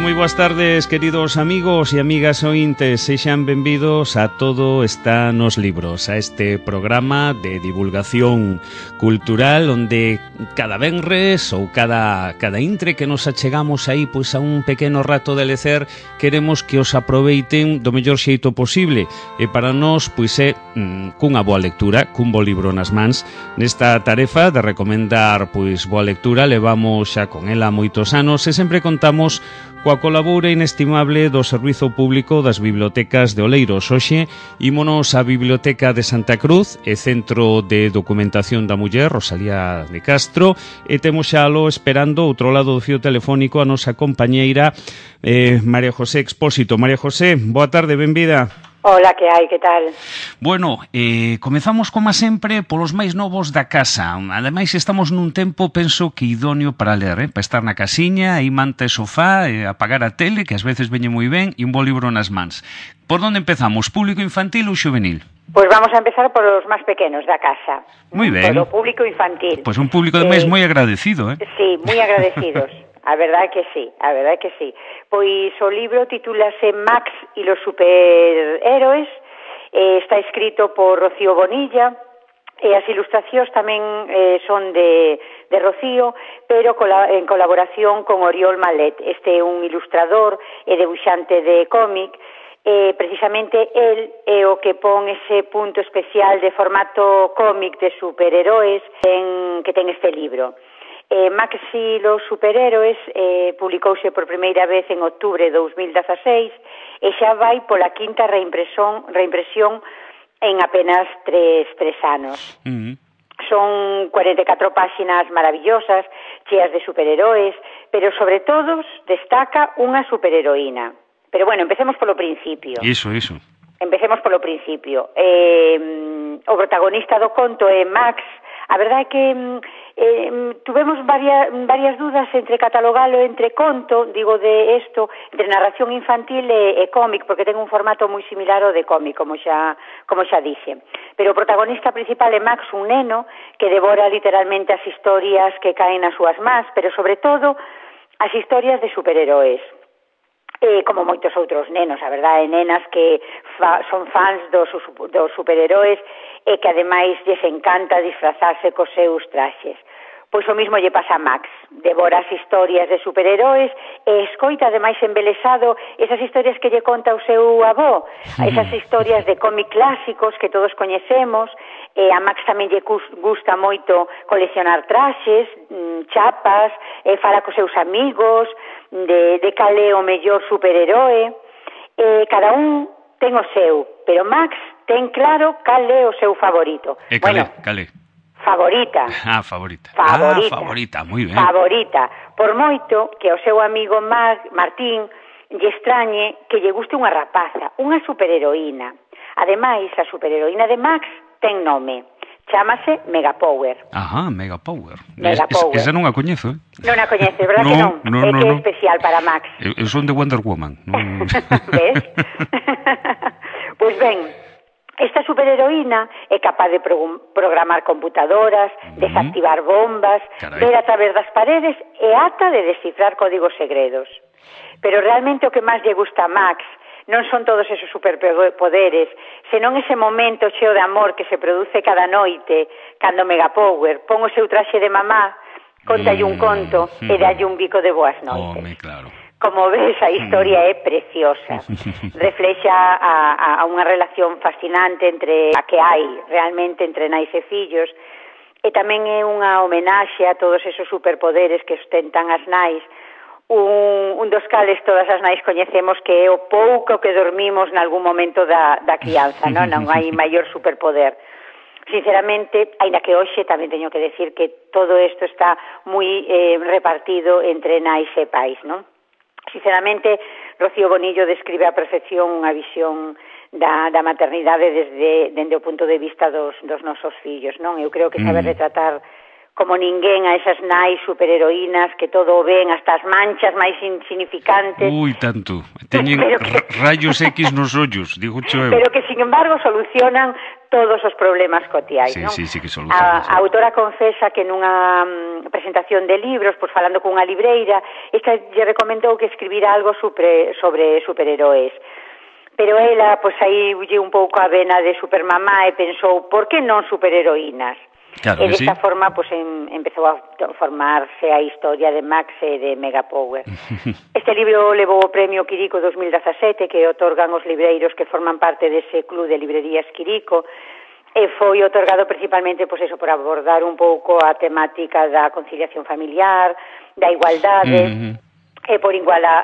moi boas tardes, queridos amigos e amigas ointes. Sexan benvidos a Todo está nos libros, a este programa de divulgación cultural onde cada venres ou cada intre que nos achegamos aí pois a un pequeno rato de lecer, queremos que os aproveiten do mellor xeito posible, e para nós pois é cunha boa lectura, cun bo libro nas mans. Nesta tarefa de recomendar pois boa lectura levamos xa con ela moitos anos e sempre contamos coa colabora inestimable do Servizo Público das Bibliotecas de Oleiros. Hoxe ímonos á Biblioteca de Santa Cruz e Centro de Documentación da Muller, Rosalía de Castro, e temos xa alo esperando outro lado do fío telefónico a nosa compañeira María José Expósito. María José, boa tarde, benvida. Hola, que hai, que tal? Bueno, comezamos como sempre polos máis novos da casa. Ademais, estamos nun tempo, penso que idóneo para ler, para estar na casiña, aí manta e sofá, apagar a tele, que ás veces veñe moi ben, e un bo libro nas mans. Por onde empezamos, público infantil ou xuvenil? Pois vamos a empezar por os máis pequenos da casa. Moi ben. Por o público infantil. Pois un público ademais moi agradecido, Sí, moi agradecidos. A verdade que sí, a verdade que sí. Pois o libro titúlase Max y los superhéroes, está escrito por Rocío Bonilla, e as ilustracións tamén son de Rocío, pero en colaboración con Oriol Malet. Este é un ilustrador e debuxante de cómic, precisamente el é o que pon ese punto especial de formato cómic de superhéroes que ten este libro. Max y los superhéroes publicouse por primeira vez en outubro de 2016 e xa vai pola quinta reimpresión en apenas tres anos. Son 44 páxinas maravillosas, cheas de superhéroes, pero sobre todo destaca unha superheroína. Pero bueno, empecemos polo principio. Iso. Empecemos polo principio. O protagonista do conto é Max. A verdade é que tuvemos varias dudas entre catalogalo entre conto, digo de isto, entre narración infantil e cómic, porque ten un formato moi similar ao de cómic, como xa dixe. Pero o protagonista principal é Max, un neno que devora literalmente as historias que caen nas súas mans, pero sobre todo as historias de superheroes. Como moitos outros nenos, a verdade, nenas que son fans dos superheroes e que ademais lles encanta disfrazarse cos seus traxes. Pois o mismo lle pasa a Max, devora as historias de superheroes e escoita ademais embelesado esas historias que lle conta o seu avó, esas historias de cómic clásicos que todos coñecemos. A Max tamén lle gusta moito coleccionar traxes, chapas, fala cos seus amigos de cal é o mellor superheroe. Cada un ten o seu, pero Max ten claro cal é o seu favorito. E cal é? Favorita. Favorita, moi ben. Favorita. Por moito que o seu amigo Martín lle extrañe que lle guste unha rapaza, unha superheroína. Ademais, a superheroína de Max ten nome. Chámase Megapower. Ajá, Megapower. Megapower. Esa non a coñezo, Non a coñeces, verdad que non? É que é especial para Max. Eu son de Wonder Woman. Ves? Pois ben, esta superheroína é capaz de programar computadoras, desactivar bombas, ver a través das paredes e ata de descifrar códigos segredos. Pero realmente o que máis lle gusta a Max non son todos esos superpoderes, senón ese momento cheo de amor que se produce cada noite cando Megapower pon o seu traxe de mamá, contalle un conto e dalle un bico de boas noites. Claro. Como ves, a historia é preciosa. Reflexa a unha relación fascinante entre a que hai realmente entre nais e fillos, e tamén é unha homenaxe a todos esos superpoderes que ostentan as nais, un dos cales todas as nais coñecemos, que é o pouco que dormimos nalgún momento da crianza, non hai maior superpoder. Sinceramente, aínda que hoxe tamén teño que decir que todo isto está moi repartido entre nais e pais, non? Sinceramente, Rocío Bonillo describe a perfección unha visión da maternidade dende o punto de vista dos nosos fillos, non? Eu creo que sabe retratar como ninguén a esas nais superheroínas que todo o ven, hasta as manchas máis insignificantes. Ui, tanto. Teñen rayos X nos ollos, digo eu. Pero que, sin embargo, solucionan todos os problemas cotiais, non? Sí, que solucionan. A autora confesa que nunha presentación de libros, pois falando cunha libreira, esta lle recomendou que escribira algo sobre superheróis. Pero ela, pois aí lle un pouco a vena de supermamá e pensou, por que non superheroínas? Claro, e desta forma pois, empezou a formarse a historia de Max e de Megapower. Este libro levou o premio Quirico 2017 que otorgan os libreiros que forman parte dese club de librerías Quirico e foi otorgado principalmente pois, eso, por abordar un pouco a temática da conciliación familiar, da igualdade, e por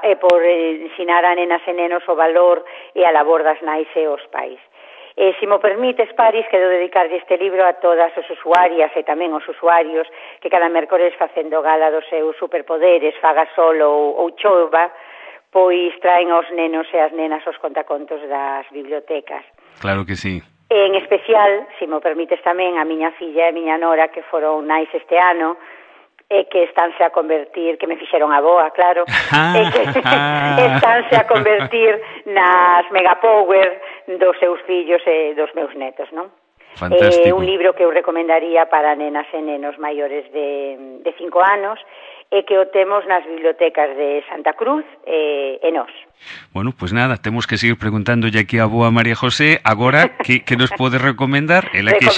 ensinar a nenas e nenos o valor e a labor das nais e os pais. Se mo permites, Paris, quero dedicarlle este libro a todas as usuarias e tamén os usuarios que cada mércores facendo gala dos seus superpoderes, faga sol ou chova, pois traen aos nenos e as nenas os contacontos das bibliotecas. Claro que sí. En especial, se mo permites tamén, a miña filla e a miña nora que foron nais este ano, e que estánse a convertir, que me fixeron a boa, claro, e que estánse a convertir nas Megapower dos seus fillos e dos meus netos, non? Fantástico. Un libro que eu recomendaría para nenas e nenos maiores de 5 anos e que o temos nas bibliotecas de Santa Cruz e nós. Bueno, pues nada, temos que seguir preguntándolle aquí a boa María José agora que nos pode recomendar, ela que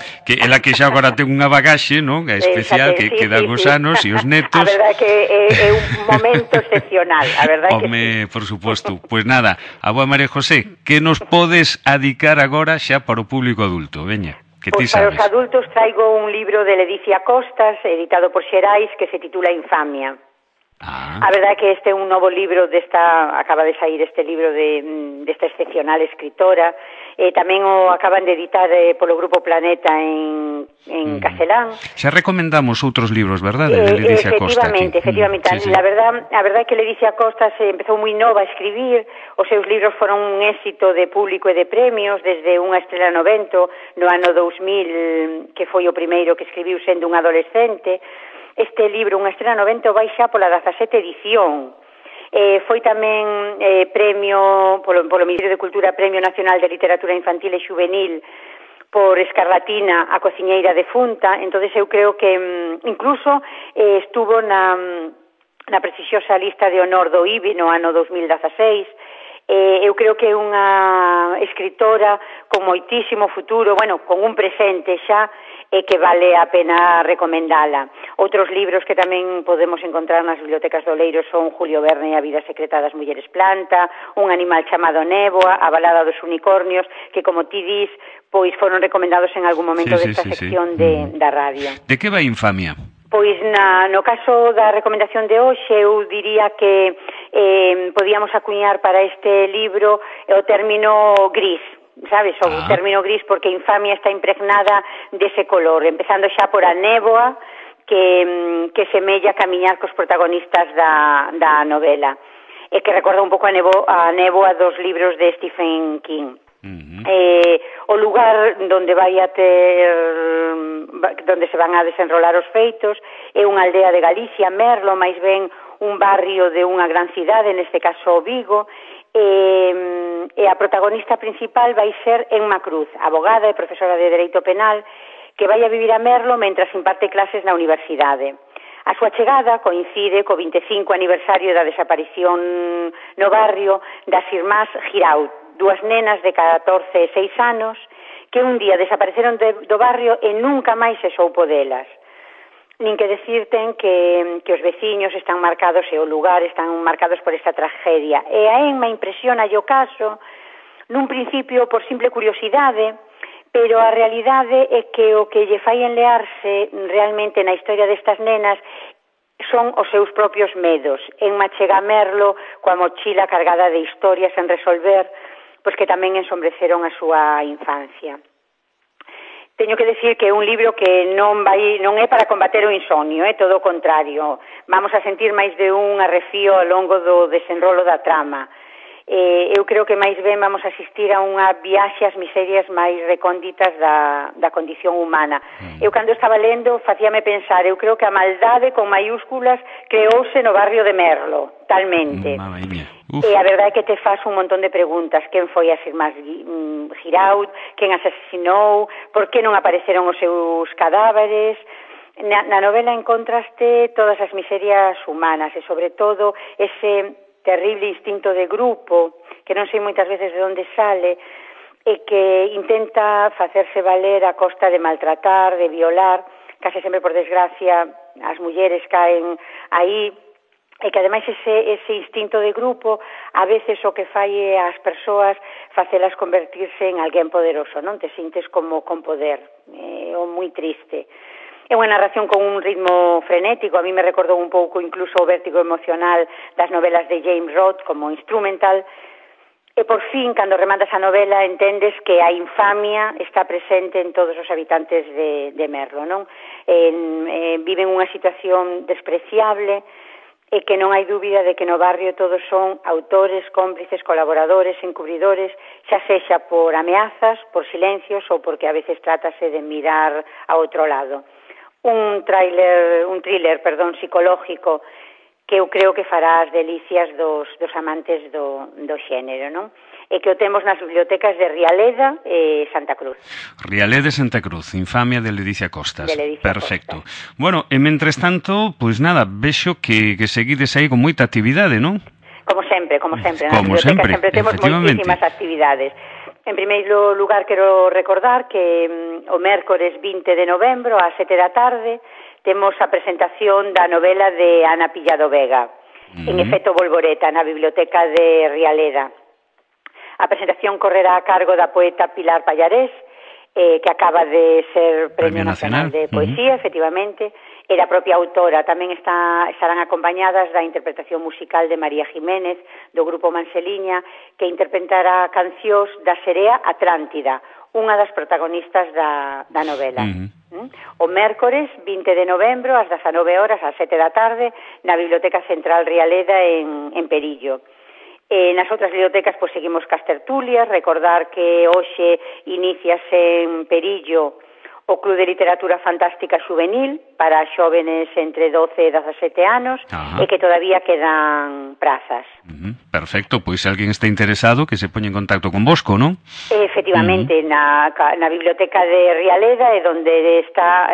xa agora ten unha bagaxe, non? Especial que dan os anos e os netos. A verdade que é un momento excepcional, a verdade que sí. Por suposto. Pues nada, a boa María José, que nos podes adicar agora xa para o público adulto, veña. Pois para os adultos traigo un libro de Ledicia Costas, editado por Xerais, que se titula Infamia. A verdade é que este é un novo libro acaba de sair este libro desta excepcional escritora, tamén o acaban de editar polo Grupo Planeta en Castelán. Xa recomendamos outros libros, verdade, de Ledicia Costa aquí. Efectivamente, sí. A verdade é que Ledicia Costa empezou moi nova a escribir, os seus libros foron un éxito de público e de premios, desde Unha estrela no vento, no ano 2000, que foi o primeiro que escribiu sendo un adolescente. Este libro, Unha estrela no vento, vai xa pola 17ª edición. Foi tamén premio polo Ministerio de Cultura, Premio Nacional de Literatura Infantil e Juvenil por Escarlatina, a cociñeira defunta. Entonces eu creo que incluso estuvo na prestixiosa lista de honor do IBI no ano 2016. Eu creo que é unha escritora con moitísimo futuro, con un presente xa, e que vale a pena recomendala. Outros libros que tamén podemos encontrar nas bibliotecas do Leiro son Julio Verne e a vida secreta das mulleres planta, Un animal chamado Néboa, A balada dos unicornios, que, como ti dis, pois foron recomendados en algún momento desta sección da radio. De que vai Infamia? Pois no caso da recomendación de hoxe, eu diría que podíamos acuñar para este libro o término gris, sabes, o término gris, porque Infamia está impregnada dese color, empezando xa por a néboa que semella camiñar cos protagonistas da novela, e que recorda un pouco a néboa dos libros de Stephen King. O lugar onde onde se van a desenrolar os feitos é unha aldea de Galicia, Merlo, máis ben un barrio de unha gran cidade, neste caso Vigo, e a protagonista principal vai ser Emma Cruz, abogada e profesora de Dereito Penal, que vai a vivir a Merlo mentras imparte clases na universidade. A súa chegada coincide co 25 aniversario da desaparición no barrio das irmás Giraud, dúas nenas de 14 e 6 anos que un día desapareceron do barrio e nunca máis se soupo delas. Nin que decirten que os veciños están marcados e o lugar están marcados por esta tragedia. E a Emma impresiona o caso nun principio por simple curiosidade, pero a realidade é que o que lle fai enlearse realmente na historia destas nenas son os seus propios medos. Emma chega a Merlo coa mochila cargada de historias en resolver, pois que tamén ensombreceron a súa infancia. Teño que decir que é un libro que non é para combater o insomnio, todo o contrario. Vamos a sentir máis de un arrefío ao longo do desenrolo da trama. Eu creo que máis ben vamos a asistir a unha viaxe ás miserias máis recónditas da condición humana. Eu cando estaba lendo facíame pensar, eu creo que a maldade con maiúsculas creouse no barrio de Merlo, talmente. E a verdade é que te faz un montón de preguntas. Quen foi as irmás Giraud? Quen asesinou? Por que non apareceron os seus cadáveres? Na novela encontraste todas as miserias humanas e, sobre todo, ese terrible instinto de grupo que non sei moitas veces de onde sale e que intenta facerse valer a costa de maltratar, de violar. Case sempre, por desgracia, as mulleres caen aí. E que ademais ese instinto de grupo a veces o que fai é as persoas facelas convertirse en alguén poderoso, non? Te sintes como con poder, o moi triste. É unha narración con un ritmo frenético, a mí me recordou un pouco incluso o vértigo emocional das novelas de James Roth como instrumental, e por fin, cando rematas a novela, entendes que a infamia está presente en todos os habitantes de Merlo, non? Viven unha situación despreciable, e que non hai dúbida de que no barrio todos son autores, cómplices, colaboradores, encubridores, xa sexa por ameazas, por silencios ou porque a veces trátase de mirar a outro lado. Un thriller psicológico que eu creo que fará as delicias dos amantes do xénero, non? E que o temos nas bibliotecas de Rialeda e Santa Cruz. Rialeda e Santa Cruz, Infamia de Ledicia Costas. De Ledicia Perfecto. Costas. Bueno, e mentres tanto, pois nada, vexo que seguides aí con moita actividade, non? Como sempre. Como Nas bibliotecas sempre temos moitísimas actividades. En primeiro lugar, quero recordar que o mércores 20 de novembro, ás 7 da tarde, temos a presentación da novela de Ana Pillado Vega, en efecto Volvoreta, na Biblioteca de Rialeda. A presentación correrá a cargo da poeta Pilar Pallarés, que acaba de ser Premio Nacional de Poesía, efectivamente, e da propia autora. Tamén estarán acompañadas da interpretación musical de María Jiménez, do grupo Manseliña, que interpretará cancións da serea Atlántida, unha das protagonistas da novela. O mércores 20 de novembro, ás 19 horas, ás 7 da tarde, na Biblioteca Central Rialeda en Perillo. Nas outras bibliotecas pois seguimos cas tertulias, recordar que hoxe iniciase en Perillo o Club de Literatura Fantástica Juvenil para xóvenes entre 12 e 17 anos. Ajá. E que todavía quedan prazas. Perfecto, pois se alguén está interesado que se poña en contacto con vosco, non? Efectivamente, na Biblioteca de Rialeda é onde está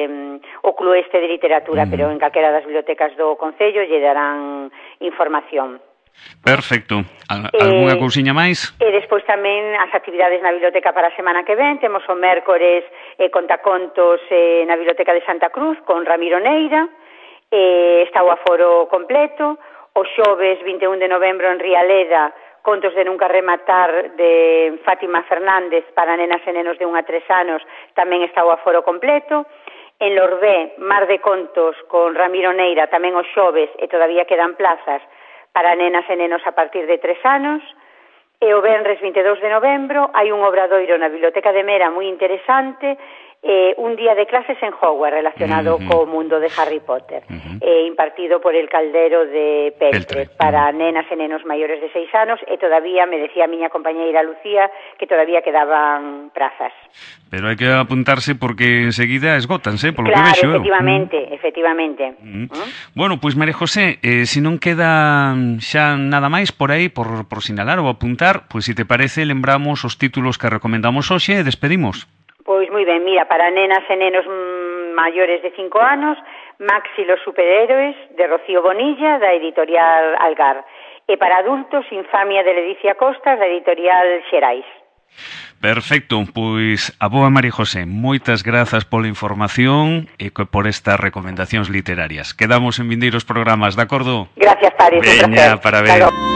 o Club este de Literatura, pero en calquera das bibliotecas do Concello lle darán información. Perfecto. Algúnha cousiña máis? E despois tamén as actividades na biblioteca para a semana que ven. Temos o mércores contacontos na Biblioteca de Santa Cruz con Ramiro Neira. Está o aforo completo. O xoves 21 de novembro en Rialeda, Contos de Nunca Rematar de Fátima Fernández para nenas e nenos de 1 a 3 anos, tamén está o aforo completo. En Lorbé, Mar de Contos con Ramiro Neira, tamén o xoves, e todavía quedan plazas para nenas e nenos a partir de 3 anos. E o venres 22 de novembro hai un obradoiro na Biblioteca de Mera moi interesante, un día de clases en Hogwarts relacionado co mundo de Harry Potter, impartido por el Caldero de Peltre para nenas e nenos maiores de 6 anos, e todavía, me decía a miña compañeira Lucía, que todavía quedaban prazas. Pero hai que apuntarse porque enseguida esgótanse, polo claro, que vexo. Efectivamente. Bueno, pois María José, se non queda xa nada máis por aí por sinalar ou apuntar, pois se te parece, lembramos os títulos que recomendamos hoxe e despedimos. Pois moi ben, mira, para nenas e nenos maiores de 5 anos, Max y los superhéroes, de Rocío Bonilla, da editorial Algar. E para adultos, Infamia de Ledicia Costas, da editorial Xerais. Perfecto, pois a boa María José, moitas grazas pola información e por estas recomendacións literarias. Quedamos en vindeiros programas, de acordo? Gracias, Paris. Veña, para ver.